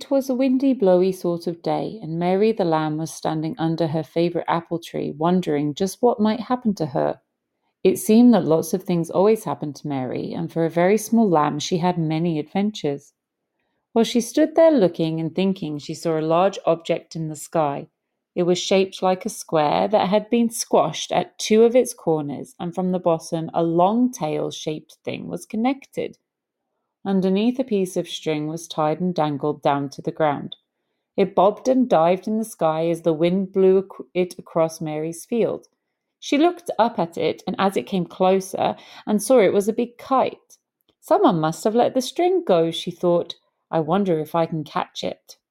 It was a windy, blowy sort of day, and Mary the lamb was standing under her favorite apple tree, wondering just what might happen to her. It seemed that lots of things always happened to Mary, and for a very small lamb, she had many adventures. While she stood there looking and thinking, she saw a large object in the sky. It was shaped like a square that had been squashed at two of its corners, and from the bottom, a long tail shaped thing was connected. Underneath, a piece of string was tied and dangled down to the ground. It bobbed and dived in the sky as the wind blew it across Mary's field. She looked up at it, and as it came closer, and saw it was a big kite. Someone must have let the string go, she thought. I wonder if I can catch it.